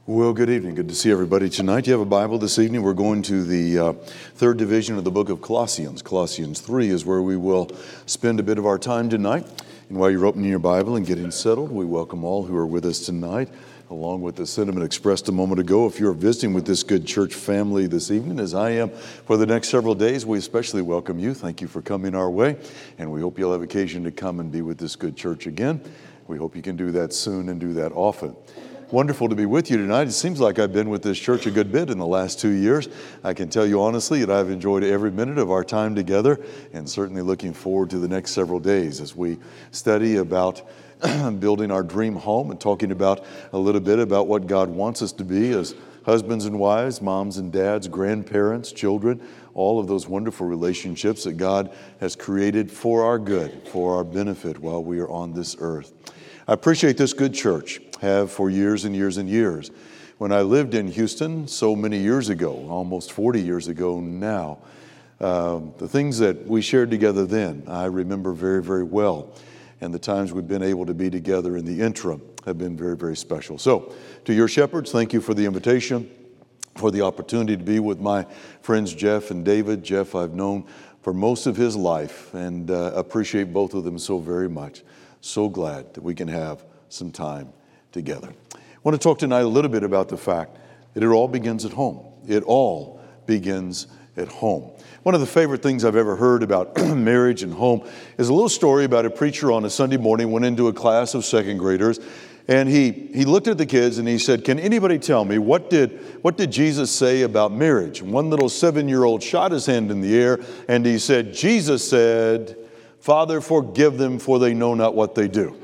Well, good evening. Good to see everybody tonight. You have a Bible this evening. We're going to the third division of the book of Colossians. Colossians 3 is where we will spend a bit of our time tonight. And while you're opening your Bible and getting settled, we welcome all who are with us tonight, along with the sentiment expressed a moment ago. If you're visiting with this good church family this evening, as I am for the next several days, we especially welcome you. Thank you for coming our way. And we hope you'll have occasion to come and be with this good church again. We hope you can do that soon and do that often. Wonderful to be with you tonight. It seems like I've been with this church a good bit in the last 2 years. I can tell you honestly that I've enjoyed every minute of our time together, and certainly looking forward to the next several days as we study about building our dream home and talking about a little bit about what God wants us to be as husbands and wives, moms and dads, grandparents, children, all of those wonderful relationships that God has created for our good, for our benefit while we are on this earth. I appreciate this good church, have for years and years and years. When I lived in Houston so many years ago, almost 40 years ago now, the things that we shared together then, I remember very, very well. And the times we've been able to be together in the interim have been very, very special. So, to your shepherds, thank you for the invitation, for the opportunity to be with my friends Jeff and David. Jeff I've known for most of his life and appreciate both of them so very much. So glad that we can have some time together. I want to talk tonight a little bit about the fact that it all begins at home. It all begins at home. One of the favorite things I've ever heard about marriage and home is a little story about a preacher on a Sunday morning went into a class of second graders, and he looked at the kids and he said, "Can anybody tell me what did Jesus say about marriage?" And one little 7-year-old shot his hand in the air and he said, "Jesus said, 'Father, forgive them, for they know not what they do.'"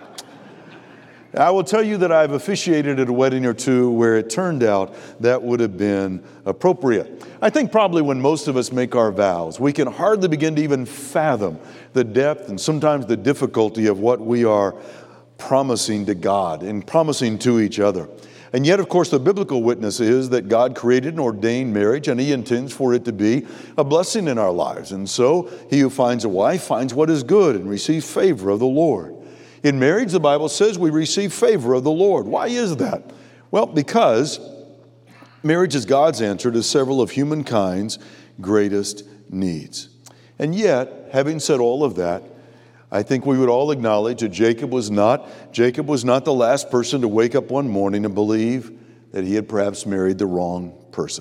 I will tell you that I've officiated at a wedding or two where it turned out that would have been appropriate. I think probably when most of us make our vows, we can hardly begin to even fathom the depth and sometimes the difficulty of what we are promising to God and promising to each other. And yet, of course, the biblical witness is that God created and ordained marriage, and He intends for it to be a blessing in our lives. And so, he who finds a wife finds what is good and receives favor of the Lord. In marriage, the Bible says we receive favor of the Lord. Why is that? Well, because marriage is God's answer to several of humankind's greatest needs. And yet, having said all of that, I think we would all acknowledge that Jacob was not the last person to wake up one morning and believe that he had perhaps married the wrong person.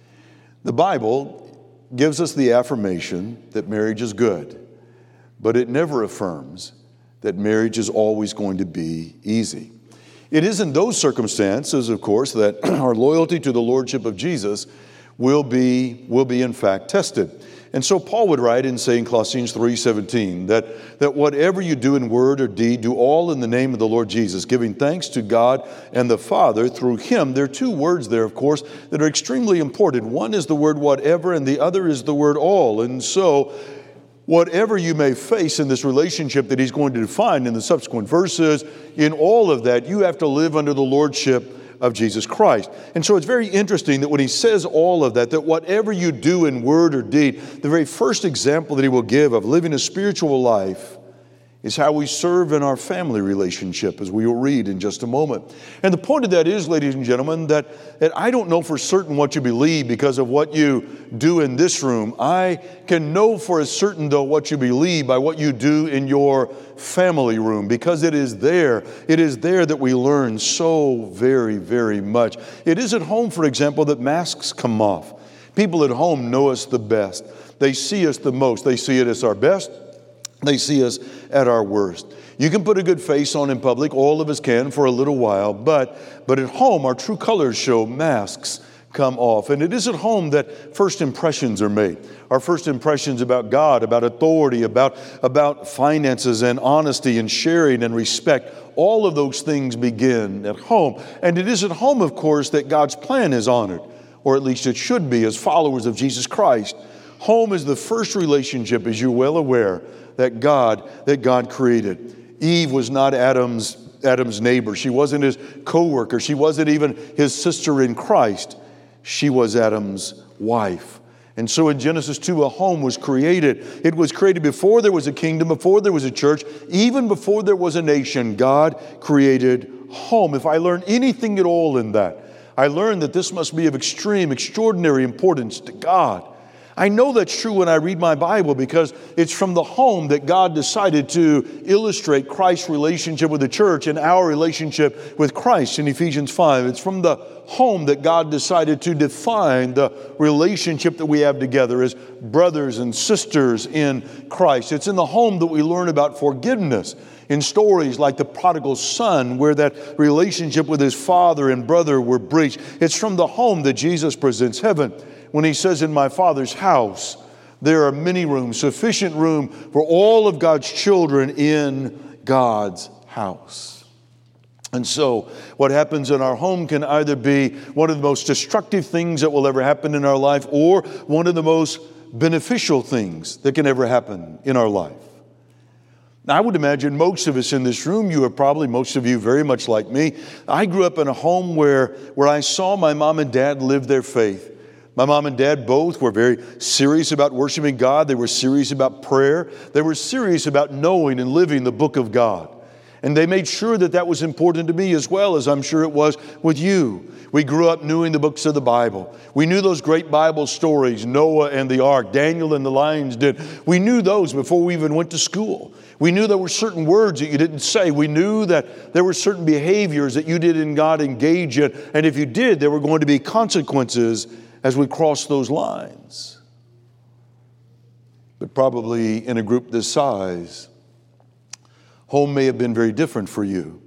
The Bible gives us the affirmation that marriage is good, but it never affirms that marriage is always going to be easy. It is in those circumstances, of course, that our loyalty to the Lordship of Jesus will be in fact tested. And so Paul would write and say in Colossians 3:17 that whatever you do in word or deed, do all in the name of the Lord Jesus, giving thanks to God and the Father through Him. There are two words there, of course, that are extremely important. One is the word whatever, and the other is the word all. And so whatever you may face in this relationship that he's going to define in the subsequent verses, in all of that, you have to live under the lordship of Jesus Christ. And so it's very interesting that when he says all of that whatever you do in word or deed, the very first example that he will give of living a spiritual life is how we serve in our family relationship, as we will read in just a moment. And the point of that is, ladies and gentlemen, that I don't know for certain what you believe because of what you do in this room. I can know for certain, though, what you believe by what you do in your family room, because it is there that we learn so very, very much. It is at home, for example, that masks come off. People at home know us the best. They see us the most. They see it as our best. They see us at our worst. You can put a good face on in public, all of us can for a little while, but at home our true colors show, masks come off. And it is at home that first impressions are made. Our first impressions about God, about authority, about finances and honesty and sharing and respect. All of those things begin at home. And it is at home, of course, that God's plan is honored, or at least it should be as followers of Jesus Christ. Home is the first relationship, as you're well aware, that God created. Eve was not Adam's neighbor. She wasn't his co-worker. She wasn't even his sister in Christ. She was Adam's wife. And so in Genesis 2, a home was created. It was created before there was a kingdom, before there was a church, even before there was a nation. God created home. If I learn anything at all in that, I learned that this must be of extreme, extraordinary importance to God. I know that's true when I read my Bible because it's from the home that God decided to illustrate Christ's relationship with the church and our relationship with Christ in Ephesians 5. It's from the home that God decided to define the relationship that we have together as brothers and sisters in Christ. It's in the home that we learn about forgiveness in stories like the prodigal son, where that relationship with his father and brother were breached. It's from the home that Jesus presents heaven when he says, in my Father's house, there are many rooms, sufficient room for all of God's children in God's house. And so what happens in our home can either be one of the most destructive things that will ever happen in our life or one of the most beneficial things that can ever happen in our life. Now, I would imagine most of us in this room, you are probably, most of you very much like me. I grew up in a home where I saw my mom and dad live their faith. My mom and dad both were very serious about worshiping God. They were serious about prayer. They were serious about knowing and living the book of God. And they made sure that that was important to me as well as I'm sure it was with you. We grew up knowing the books of the Bible. We knew those great Bible stories, Noah and the ark, Daniel and the lion's den. We knew those before we even went to school. We knew there were certain words that you didn't say. We knew that there were certain behaviors that you did not engage in. And if you did, there were going to be consequences as we cross those lines. But probably in a group this size, home may have been very different for you.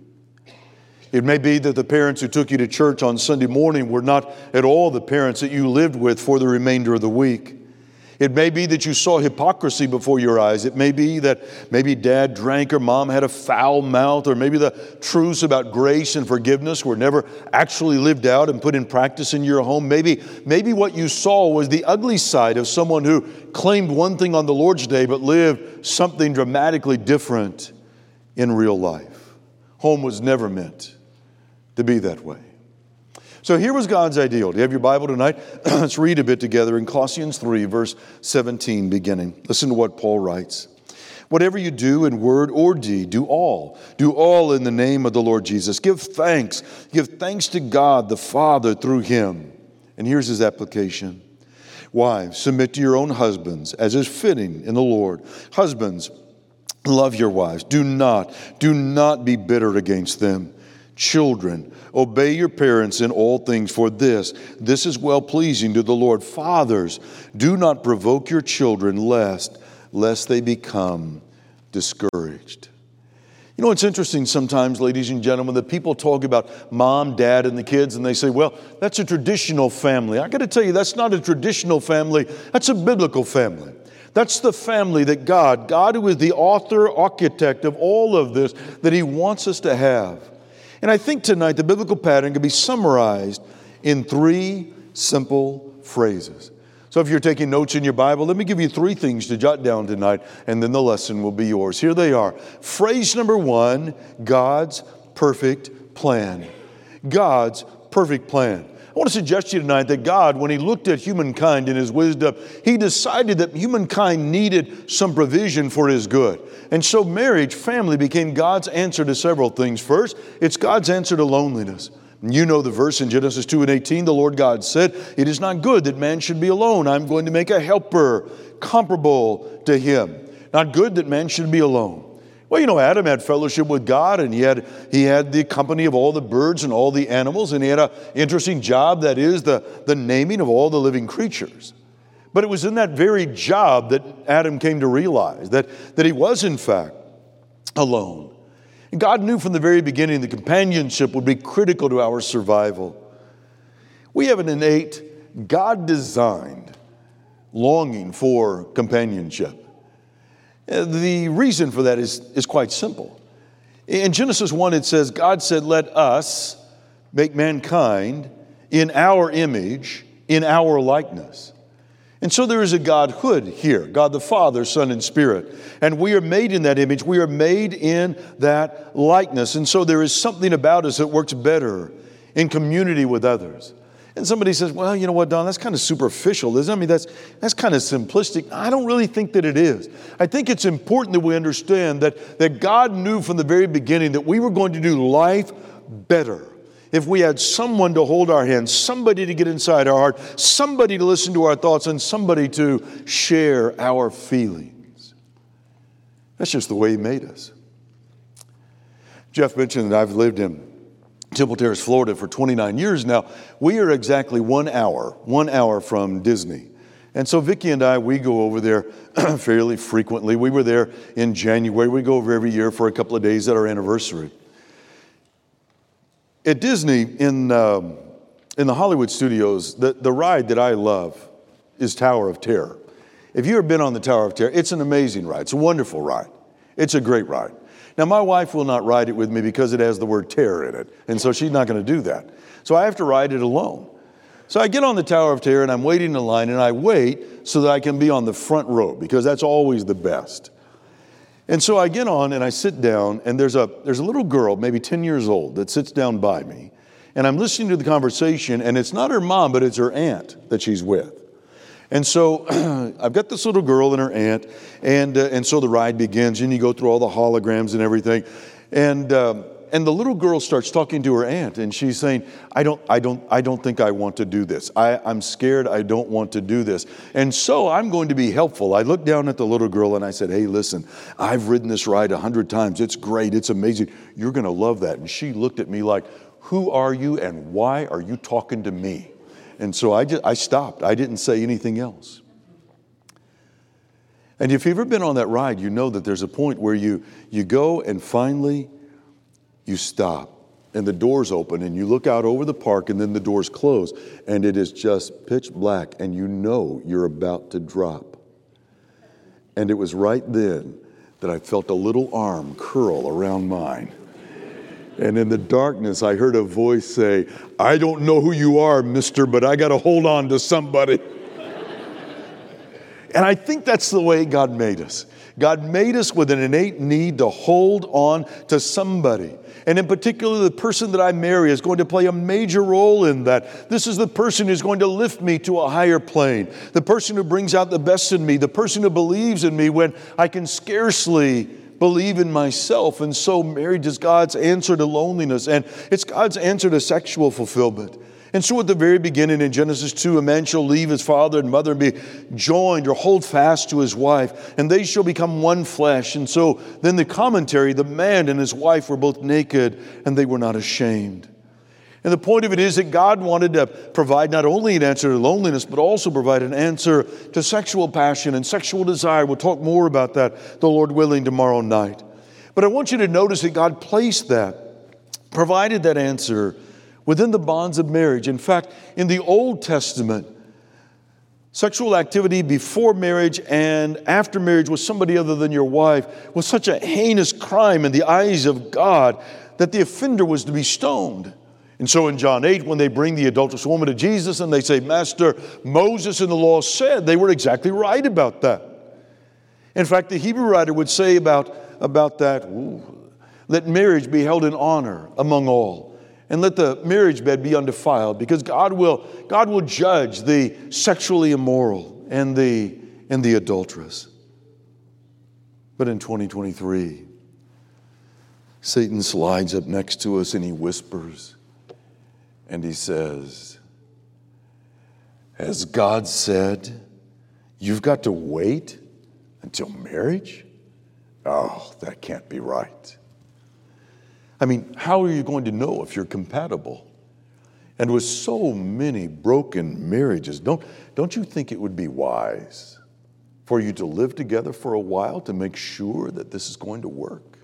It may be that the parents who took you to church on Sunday morning were not at all the parents that you lived with for the remainder of the week. It may be that you saw hypocrisy before your eyes. It may be that maybe dad drank or mom had a foul mouth, or maybe the truths about grace and forgiveness were never actually lived out and put in practice in your home. Maybe what you saw was the ugly side of someone who claimed one thing on the Lord's Day but lived something dramatically different in real life. Home was never meant to be that way. So here was God's ideal. Do you have your Bible tonight? Let's read a bit together in Colossians 3, verse 17 beginning. Listen to what Paul writes. Whatever you do in word or deed, do all. Do all in the name of the Lord Jesus. Give thanks. Give thanks to God the Father through Him. And here's his application. Wives, submit to your own husbands as is fitting in the Lord. Husbands, love your wives. Do not be bitter against them. Children, obey your parents in all things, for this is well-pleasing to the Lord. Fathers, do not provoke your children lest they become discouraged. You know, it's interesting sometimes, ladies and gentlemen, that people talk about mom, dad, and the kids, and they say, well, that's a traditional family. I got to tell you, that's not a traditional family. That's a biblical family. That's the family that God who is the author, architect of all of this, that He wants us to have. And I think tonight the biblical pattern can be summarized in 3 simple phrases. So if you're taking notes in your Bible, let me give you 3 things to jot down tonight, and then the lesson will be yours. Here they are. Phrase number 1, God's perfect plan. God's perfect plan. I want to suggest to you tonight that God, when He looked at humankind in His wisdom, He decided that humankind needed some provision for His good. And so marriage, family, became God's answer to several things. First, it's God's answer to loneliness. You know the verse in Genesis 2:18, the Lord God said, "It is not good that man should be alone. I'm going to make a helper comparable to him." Not good that man should be alone. Well, you know, Adam had fellowship with God, and he had the company of all the birds and all the animals, and he had an interesting job, that is the naming of all the living creatures. But it was in that very job that Adam came to realize that he was, in fact, alone. And God knew from the very beginning that companionship would be critical to our survival. We have an innate, God-designed longing for companionship. The reason for that is quite simple. In Genesis 1, it says, God said, "Let us make mankind in our image, in our likeness." And so there is a Godhood here, God the Father, Son, and Spirit. And we are made in that image. We are made in that likeness. And so there is something about us that works better in community with others. And somebody says, well, you know what, Don, that's kind of superficial, isn't it? I mean, that's kind of simplistic. I don't really think that it is. I think it's important that we understand that God knew from the very beginning that we were going to do life better if we had someone to hold our hand, somebody to get inside our heart, somebody to listen to our thoughts, and somebody to share our feelings. That's just the way He made us. Jeff mentioned that I've lived in Temple Terrace, Florida for 29 years now. We are exactly 1 hour from Disney. And so Vicki and I, we go over there fairly frequently. We were there in January. We go over every year for a couple of days at our anniversary. At Disney, in the Hollywood studios, the ride that I love is Tower of Terror. If you've ever been on the Tower of Terror, it's an amazing ride. It's a wonderful ride. It's a great ride. Now, my wife will not ride it with me because it has the word terror in it, and so she's not going to do that. So I have to ride it alone. So I get on the Tower of Terror, and I'm waiting in line, and I wait so that I can be on the front row, because that's always the best. And so I get on, and I sit down, and there's a little girl, maybe 10 years old, that sits down by me, and I'm listening to the conversation, and it's not her mom, but it's her aunt that she's with. And so I've got this little girl and her aunt, and so the ride begins, and you go through all the holograms and everything, and the little girl starts talking to her aunt, and she's saying, I don't think I want to do this. I'm scared. I don't want to do this. And so I'm going to be helpful. I looked down at the little girl and I said, hey, listen, I've ridden this ride 100 times. It's great. It's amazing. You're going to love that. And she looked at me like, who are you and why are you talking to me? And so I stopped. I didn't say anything else. And if you've ever been on that ride, you know that there's a point where you go and finally you stop and the doors open and you look out over the park and then the doors close and it is just pitch black and you know you're about to drop. And it was right then that I felt a little arm curl around mine. And in the darkness, I heard a voice say, I don't know who you are, mister, but I got to hold on to somebody. And I think that's the way God made us. God made us with an innate need to hold on to somebody. And in particular, the person that I marry is going to play a major role in that. This is the person who's going to lift me to a higher plane. The person who brings out the best in me. The person who believes in me when I can scarcely believe in myself. And so marriage is God's answer to loneliness, and it's God's answer to sexual fulfillment. And so at the very beginning in Genesis 2, a man shall leave his father and mother and be joined or hold fast to his wife, and they shall become one flesh. And so then the commentary, the man and his wife were both naked, and they were not ashamed. And the point of it is that God wanted to provide not only an answer to loneliness, but also provide an answer to sexual passion and sexual desire. We'll talk more about that, the Lord willing, tomorrow night. But I want you to notice that God placed that, provided that answer within the bonds of marriage. In fact, in the Old Testament, sexual activity before marriage and after marriage with somebody other than your wife was such a heinous crime in the eyes of God that the offender was to be stoned. And so in John 8, when they bring the adulterous woman to Jesus and they say, Master, Moses in the law said, they were exactly right about that. In fact, the Hebrew writer would say about that, let marriage be held in honor among all, and let the marriage bed be undefiled, because God will judge the sexually immoral and the adulterous. But in 2023, Satan slides up next to us and he whispers, and he says, has God said you've got to wait until marriage? Oh, that can't be right. I mean, how are you going to know if you're compatible? And with so many broken marriages, don't you think it would be wise for you to live together for a while to make sure that this is going to work?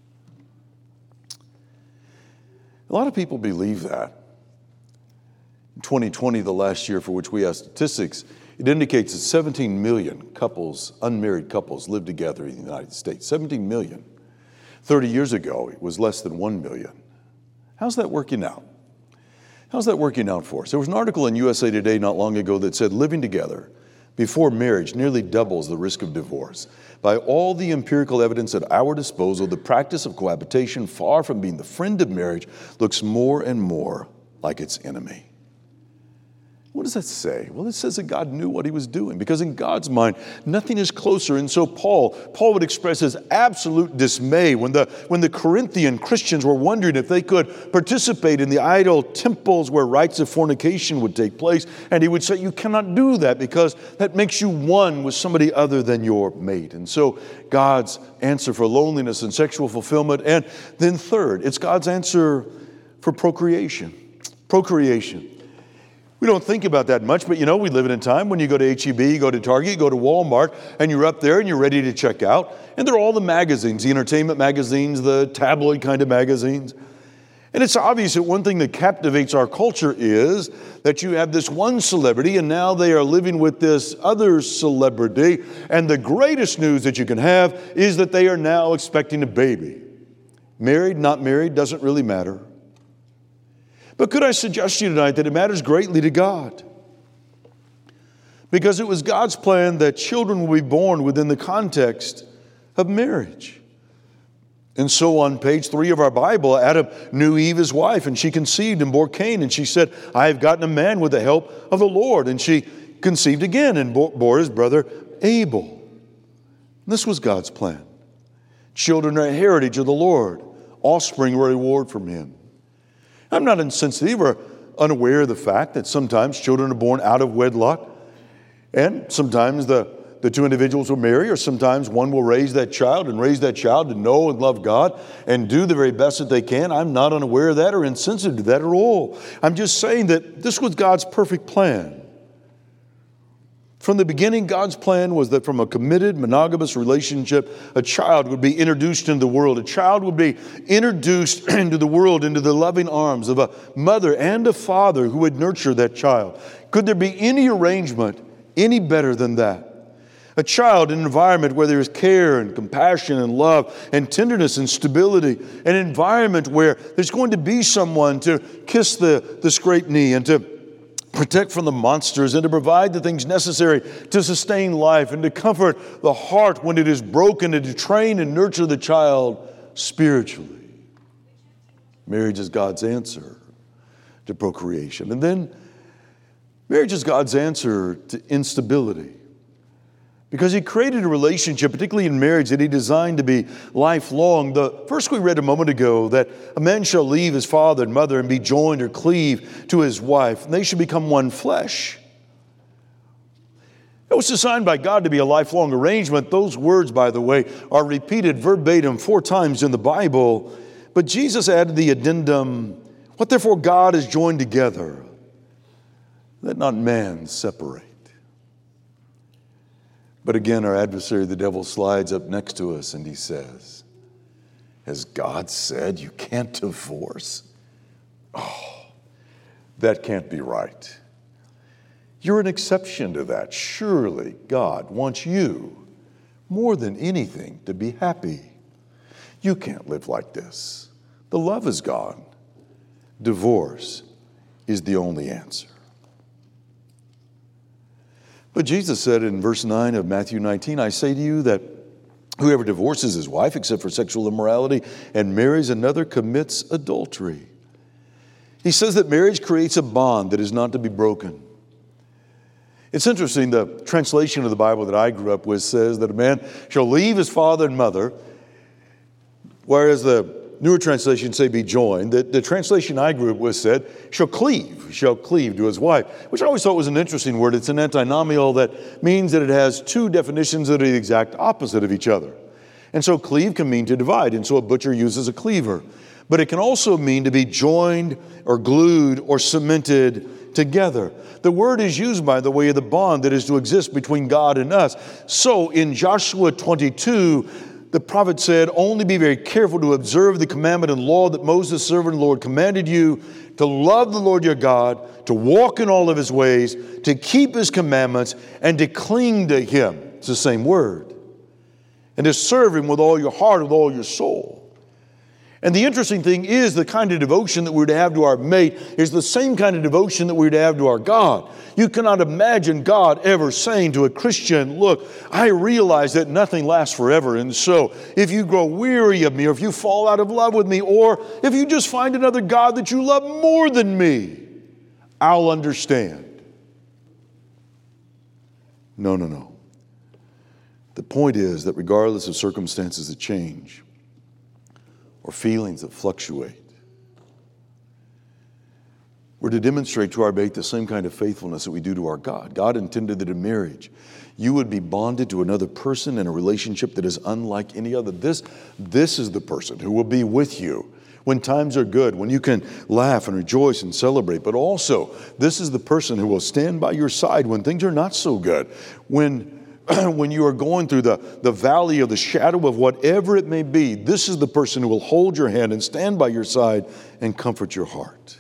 A lot of people believe that. In 2020, the last year for which we have statistics, it indicates that 17 million couples, unmarried couples, live together in the United States. 17 million. 30 years ago, it was less than 1 million. How's that working out? How's that working out for us? There was an article in USA Today not long ago that said living together before marriage nearly doubles the risk of divorce. By all the empirical evidence at our disposal, the practice of cohabitation, far from being the friend of marriage, looks more and more like its enemy. What does that say? Well, it says that God knew what he was doing, because in God's mind, nothing is closer. And so Paul would express his absolute dismay when the Corinthian Christians were wondering if they could participate in the idol temples where rites of fornication would take place. And he would say, you cannot do that, because that makes you one with somebody other than your mate. And so God's answer for loneliness and sexual fulfillment. And then third, it's God's answer for procreation. Procreation. We don't think about that much, but we live in a time when you go to H-E-B, you go to Target, you go to Walmart, and you're up there and you're ready to check out. And there are all the magazines, the entertainment magazines, the tabloid kind of magazines. And it's obvious that one thing that captivates our culture is that you have this one celebrity and now they are living with this other celebrity. And the greatest news that you can have is that they are now expecting a baby. Married, not married, doesn't really matter. But could I suggest to you tonight that it matters greatly to God? Because it was God's plan that children will be born within the context of marriage. And so on page 3 of our Bible, Adam knew Eve, his wife, and she conceived and bore Cain. And she said, I have gotten a man with the help of the Lord. And she conceived again and bore his brother Abel. This was God's plan. Children are a heritage of the Lord. Offspring are a reward from him. I'm not insensitive or unaware of the fact that sometimes children are born out of wedlock, and sometimes the two individuals will marry, or sometimes one will raise that child to know and love God and do the very best that they can. I'm not unaware of that or insensitive to that at all. I'm just saying that this was God's perfect plan. From the beginning, God's plan was that from a committed, monogamous relationship, a child would be introduced into the world. A child would be introduced into the world, into the loving arms of a mother and a father who would nurture that child. Could there be any arrangement any better than that? A child in an environment where there is care and compassion and love and tenderness and stability. An environment where there's going to be someone to kiss the scraped knee and to protect from the monsters and to provide the things necessary to sustain life and to comfort the heart when it is broken and to train and nurture the child spiritually. Marriage is God's answer to procreation. And then marriage is God's answer to instability. Because he created a relationship, particularly in marriage, that he designed to be lifelong. The verse we read a moment ago, that a man shall leave his father and mother and be joined or cleave to his wife, and they shall become one flesh. It was designed by God to be a lifelong arrangement. Those words, by the way, are repeated verbatim 4 times in the Bible. But Jesus added the addendum, what therefore God has joined together, let not man separate. But again, our adversary, the devil, slides up next to us and he says, has God said you can't divorce? Oh, that can't be right. You're an exception to that. Surely God wants you more than anything to be happy. You can't live like this. The love is gone. Divorce is the only answer. But Jesus said in verse 9 of Matthew 19, I say to you that whoever divorces his wife except for sexual immorality and marries another commits adultery. He says that marriage creates a bond that is not to be broken. It's interesting, the translation of the Bible that I grew up with says that a man shall leave his father and mother, whereas the newer translations say be joined. The translation I grew up with said shall cleave to his wife, which I always thought was an interesting word. It's an antinomial that means that it has 2 definitions that are the exact opposite of each other. And so cleave can mean to divide, and so a butcher uses a cleaver. But it can also mean to be joined or glued or cemented together. The word is used, by the way, of the bond that is to exist between God and us. So in Joshua 22, the prophet said, only be very careful to observe the commandment and law that Moses, servant of the Lord, commanded you, to love the Lord your God, to walk in all of his ways, to keep his commandments, and to cling to him. It's the same word. And to serve him with all your heart, with all your soul. And the interesting thing is the kind of devotion that we're to have to our mate is the same kind of devotion that we're to have to our God. You cannot imagine God ever saying to a Christian, look, I realize that nothing lasts forever. And so if you grow weary of me, or if you fall out of love with me, or if you just find another God that you love more than me, I'll understand. No, no, no. The point is that regardless of circumstances that change or feelings that fluctuate, we're to demonstrate to our mate the same kind of faithfulness that we do to our God. God intended that in marriage, you would be bonded to another person in a relationship that is unlike any other. This is the person who will be with you when times are good, when you can laugh and rejoice and celebrate. But also, this is the person who will stand by your side when things are not so good. When you are going through the valley of the shadow of whatever it may be, this is the person who will hold your hand and stand by your side and comfort your heart.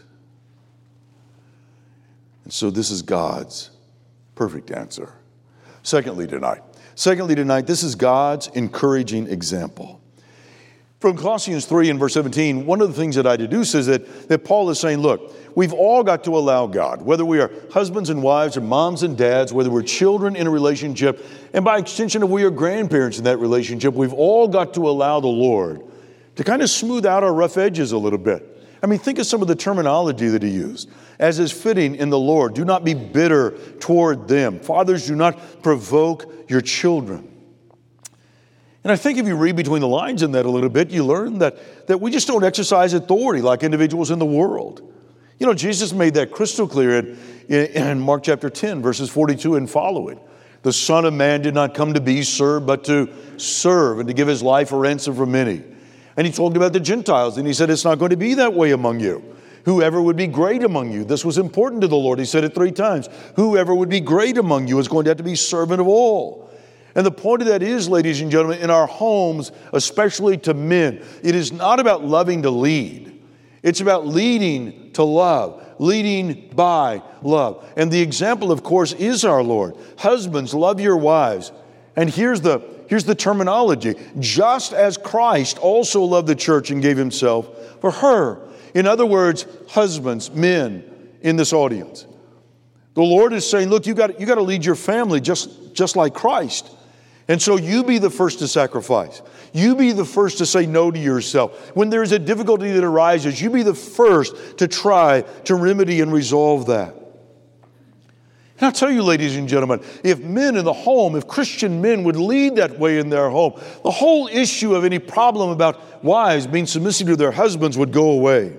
And so this is God's perfect answer. Secondly tonight, this is God's encouraging example. From Colossians 3 and verse 17, one of the things that I deduce is that Paul is saying, look, we've all got to allow God, whether we are husbands and wives or moms and dads, whether we're children in a relationship, and by extension, if we are grandparents in that relationship, we've all got to allow the Lord to kind of smooth out our rough edges a little bit. I mean, think of some of the terminology that he used. As is fitting in the Lord, do not be bitter toward them. Fathers, do not provoke your children. And I think if you read between the lines in that a little bit, you learn that we just don't exercise authority like individuals in the world. You know, Jesus made that crystal clear in Mark chapter 10, verses 42 and following. The Son of Man did not come to be served, but to serve and to give his life a ransom for many. And he talked about the Gentiles, and he said, it's not going to be that way among you. Whoever would be great among you. This was important to the Lord. He said it 3 times. Whoever would be great among you is going to have to be servant of all. And the point of that is, ladies and gentlemen, in our homes, especially to men, it is not about loving to lead. It's about leading to love, leading by love. And the example, of course, is our Lord. Husbands, love your wives. And here's the terminology. Just as Christ also loved the church and gave himself for her. In other words, husbands, men in this audience. The Lord is saying, look, you got to lead your family just like Christ. And so you be the first to sacrifice. You be the first to say no to yourself. When there's a difficulty that arises, you be the first to try to remedy and resolve that. And I'll tell you, ladies and gentlemen, if men in the home, if Christian men would lead that way in their home, the whole issue of any problem about wives being submissive to their husbands would go away.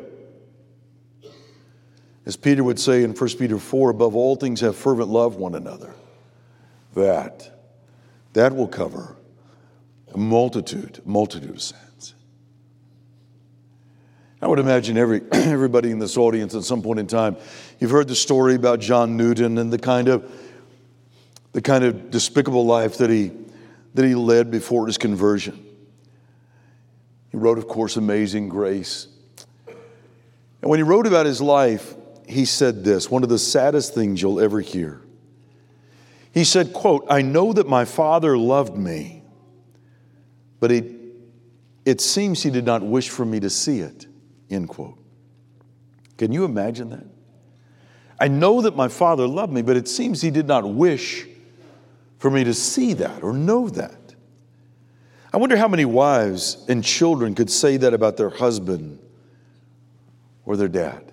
As Peter would say in 1 Peter 4, above all things have fervent love one another. That will cover a multitude of sins. I would imagine everybody in this audience at some point in time, you've heard the story about John Newton and the kind of despicable life that he led before his conversion. He wrote, of course, Amazing Grace. And when he wrote about his life, he said this, one of the saddest things you'll ever hear. He said, quote, I know that my Father loved me, but it seems he did not wish for me to see it, end quote. Can you imagine that? I know that my Father loved me, but it seems he did not wish for me to see that or know that. I wonder how many wives and children could say that about their husband or their dad.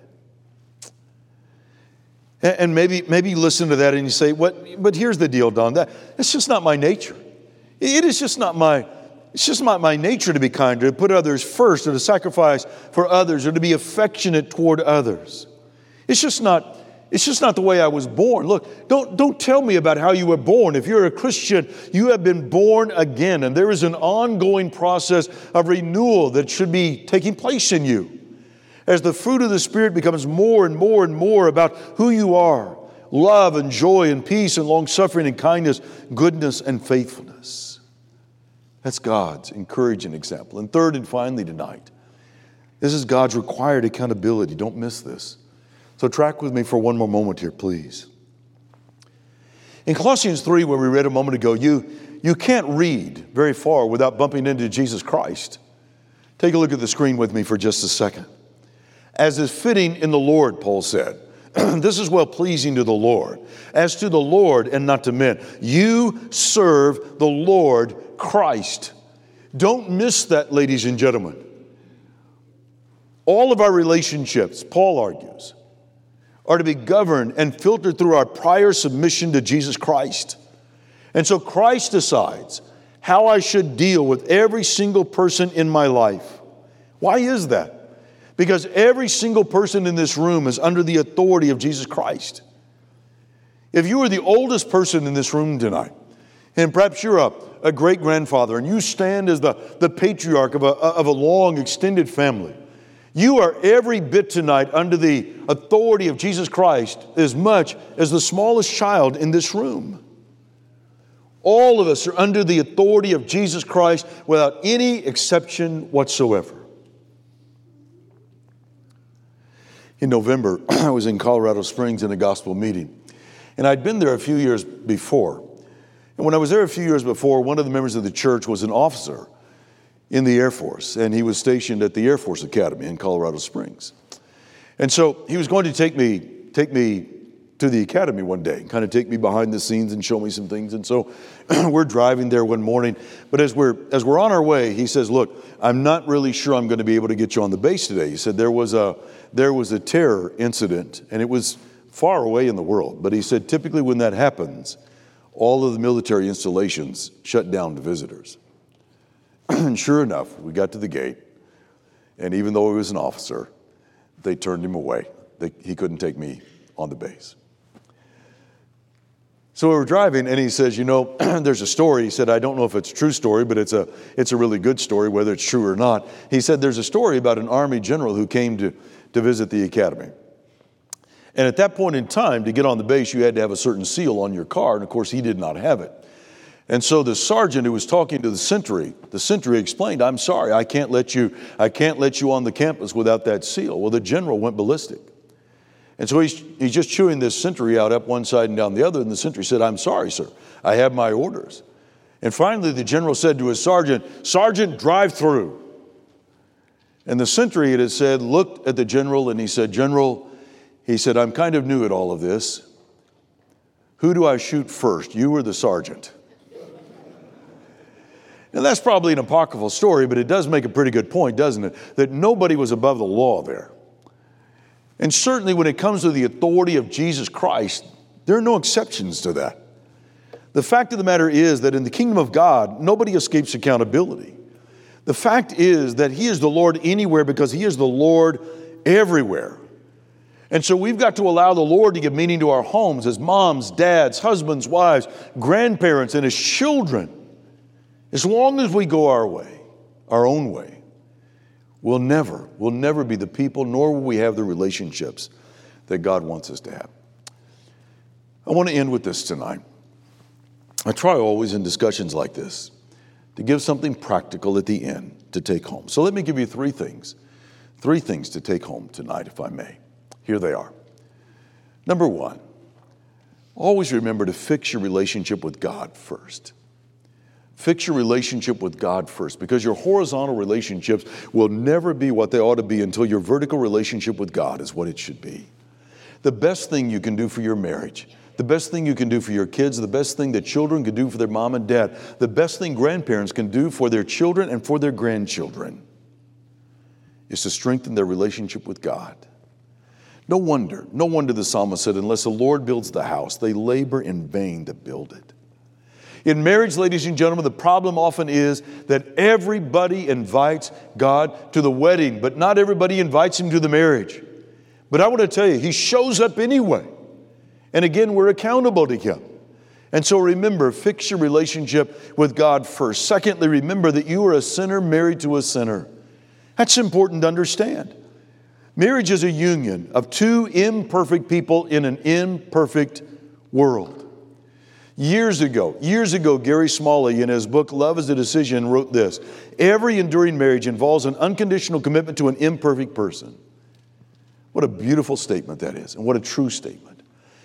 And maybe you listen to that and you say, "What? But here's the deal, Don. That's just not my nature. It's just not my nature to be kind, to put others first, or to sacrifice for others, or to be affectionate toward others. It's just not the way I was born. Look, don't tell me about how you were born. If you're a Christian, you have been born again, and there is an ongoing process of renewal that should be taking place in you. As the fruit of the Spirit becomes more and more and more about who you are, love and joy and peace and long-suffering and kindness, goodness and faithfulness. That's God's encouraging example. And third and finally tonight, this is God's required accountability. Don't miss this. So track with me for one more moment here, please. In Colossians 3, where we read a moment ago, you can't read very far without bumping into Jesus Christ. Take a look at the screen with me for just a second. As is fitting in the Lord, Paul said. This is well-pleasing to the Lord. As to the Lord and not to men. You serve the Lord Christ. Don't miss that, ladies and gentlemen. All of our relationships, Paul argues, are to be governed and filtered through our prior submission to Jesus Christ. And so Christ decides how I should deal with every single person in my life. Why is that? Because every single person in this room is under the authority of Jesus Christ. If you are the oldest person in this room tonight, and perhaps you're a great-grandfather, and you stand as the patriarch of a long, extended family, you are every bit tonight under the authority of Jesus Christ as much as the smallest child in this room. All of us are under the authority of Jesus Christ without any exception whatsoever. In November, I was in Colorado Springs in a gospel meeting, and I'd been there a few years before. And when I was there a few years before, one of the members of the church was an officer in the Air Force, and he was stationed at the Air Force Academy in Colorado Springs. And so he was going to take me to the academy one day, kind of take me behind the scenes and show me some things. And so we're driving there one morning, but as we're on our way, he says, "Look, I'm not really sure I'm going to be able to get you on the base today." He said there was a terror incident, and it was far away in the world. But he said typically when that happens, all of the military installations shut down to visitors. And sure enough, we got to the gate, and even though he was an officer, they turned him away. He couldn't take me on the base. So we were driving, and he says, there's a story. He said, I don't know if it's a true story, but it's a really good story, whether it's true or not. He said, there's a story about an Army general who came to visit the academy. And at that point in time, to get on the base, you had to have a certain seal on your car, and of course, he did not have it. And so the sergeant who was talking to the sentry explained, "I'm sorry, I can't let you on the campus without that seal." Well, the general went ballistic. And so he's just chewing this sentry out up one side and down the other, and the sentry said, "I'm sorry, sir, I have my orders." And finally, the general said to his sergeant, "Sergeant, drive through." And the sentry, it is said, looked at the general and he said, "General," he said, "I'm kind of new at all of this. Who do I shoot first, you or the sergeant?" Now, that's probably an apocryphal story, but it does make a pretty good point, doesn't it? That nobody was above the law there. And certainly when it comes to the authority of Jesus Christ, there are no exceptions to that. The fact of the matter is that in the kingdom of God, nobody escapes accountability. The fact is that He is the Lord anywhere because He is the Lord everywhere. And so we've got to allow the Lord to give meaning to our homes as moms, dads, husbands, wives, grandparents, and as children. As long as we go our way, our own way, we'll never be the people, nor will we have the relationships that God wants us to have. I want to end with this tonight. I try always in discussions like this to give something practical at the end to take home. So let me give you three things to take home tonight, if I may. Here they are. Number one, always remember to fix your relationship with God first. Fix your relationship with God first, because your horizontal relationships will never be what they ought to be until your vertical relationship with God is what it should be. The best thing you can do for your marriage, the best thing you can do for your kids, the best thing that children can do for their mom and dad, the best thing grandparents can do for their children and for their grandchildren is to strengthen their relationship with God. No wonder the psalmist said, unless the Lord builds the house, they labor in vain to build it. In marriage, ladies and gentlemen, the problem often is that everybody invites God to the wedding, but not everybody invites Him to the marriage. But I want to tell you, He shows up anyway. And again, we're accountable to Him. And so remember, fix your relationship with God first. Secondly, remember that you are a sinner married to a sinner. That's important to understand. Marriage is a union of two imperfect people in an imperfect world. Years ago, Gary Smalley, in his book, Love is a Decision, wrote this: every enduring marriage involves an unconditional commitment to an imperfect person. What a beautiful statement that is, and what a true statement.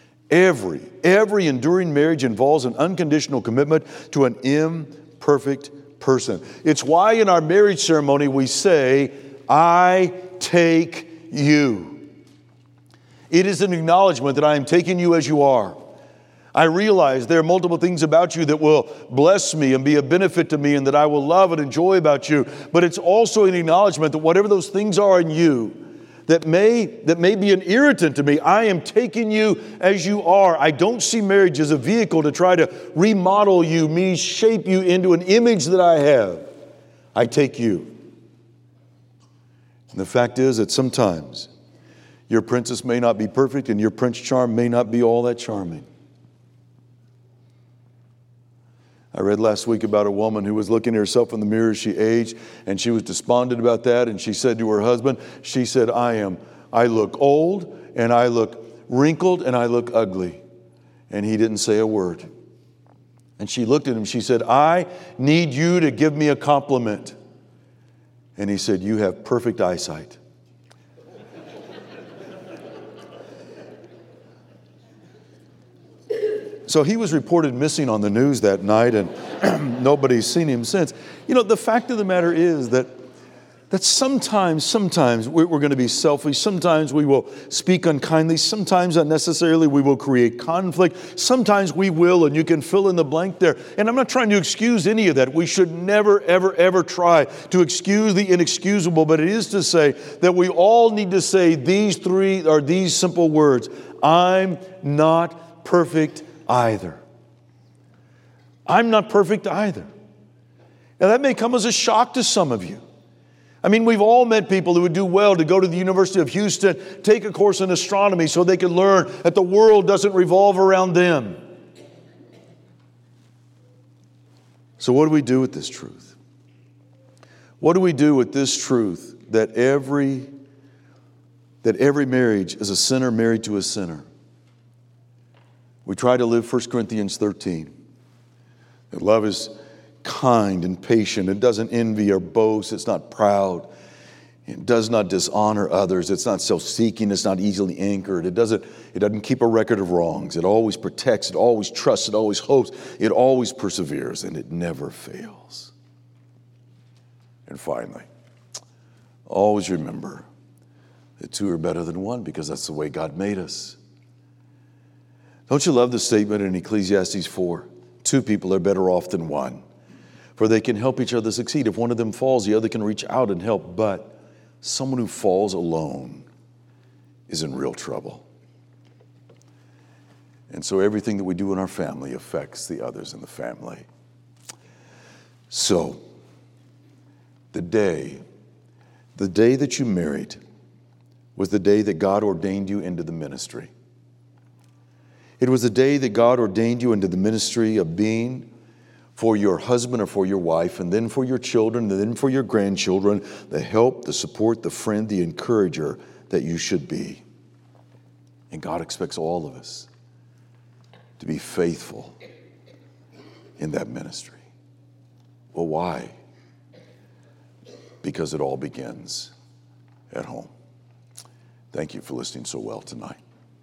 Every enduring marriage involves an unconditional commitment to an imperfect person. It's why in our marriage ceremony we say, "I take you." It is an acknowledgement that I am taking you as you are. I realize there are multiple things about you that will bless me and be a benefit to me and that I will love and enjoy about you. But it's also an acknowledgement that whatever those things are in you that may be an irritant to me. I am taking you as you are. I don't see marriage as a vehicle to try to remodel you, me shape you into an image that I have. I take you. And the fact is that sometimes your princess may not be perfect and your prince charm may not be all that charming. I read last week about a woman who was looking at herself in the mirror as she aged, and she was despondent about that, and she said to her husband, she said, I look old, and I look wrinkled, and I look ugly. And he didn't say a word. And she looked at him, she said, I need you to give me a compliment. And he said, you have perfect eyesight. So he was reported missing on the news that night, and nobody's seen him since. You know, the fact of the matter is that sometimes we're going to be selfish. Sometimes we will speak unkindly. Sometimes unnecessarily we will create conflict. Sometimes we will, and you can fill in the blank there. And I'm not trying to excuse any of that. We should never, ever, ever try to excuse the inexcusable. But it is to say that we all need to say these simple words. I'm not perfect either. I'm not perfect either. Now that may come as a shock to some of you. I mean, we've all met people who would do well to go to the University of Houston, take a course in astronomy so they can learn that the world doesn't revolve around them. So what do we do with this truth? What do we do with this truth that every marriage is a sinner married to a sinner? We try to live 1 Corinthians 13. That love is kind and patient. It doesn't envy or boast. It's not proud. It does not dishonor others. It's not self-seeking. It's not easily angered. It doesn't keep a record of wrongs. It always protects. It always trusts. It always hopes. It always perseveres. And it never fails. And finally, always remember that two are better than one because that's the way God made us. Don't you love the statement in Ecclesiastes 4? Two people are better off than one, for they can help each other succeed. If one of them falls, the other can reach out and help. But someone who falls alone is in real trouble. And so everything that we do in our family affects the others in the family. So, the day that you married was the day that God ordained you into the ministry. It was the day that God ordained you into the ministry of being for your husband or for your wife, and then for your children, and then for your grandchildren, the help, the support, the friend, the encourager that you should be. And God expects all of us to be faithful in that ministry. Well, why? Because it all begins at home. Thank you for listening so well tonight.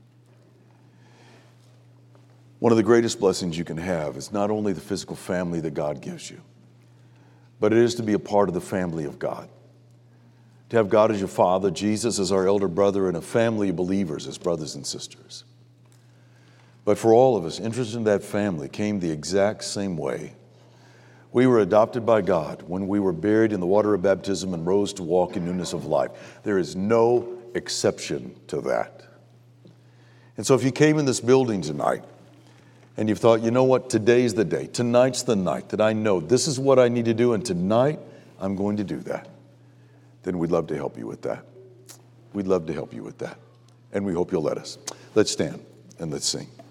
One of the greatest blessings you can have is not only the physical family that God gives you, but it is to be a part of the family of God. To have God as your father, Jesus as our elder brother, and a family of believers as brothers and sisters. But for all of us, interest in that family came the exact same way. We were adopted by God when we were buried in the water of baptism and rose to walk in newness of life. There is no exception to that. And so if you came in this building tonight, and you've thought, you know what, today's the day. Tonight's the night that I know this is what I need to do, and tonight I'm going to do that. Then we'd love to help you with that. We'd love to help you with that. And we hope you'll let us. Let's stand and let's sing.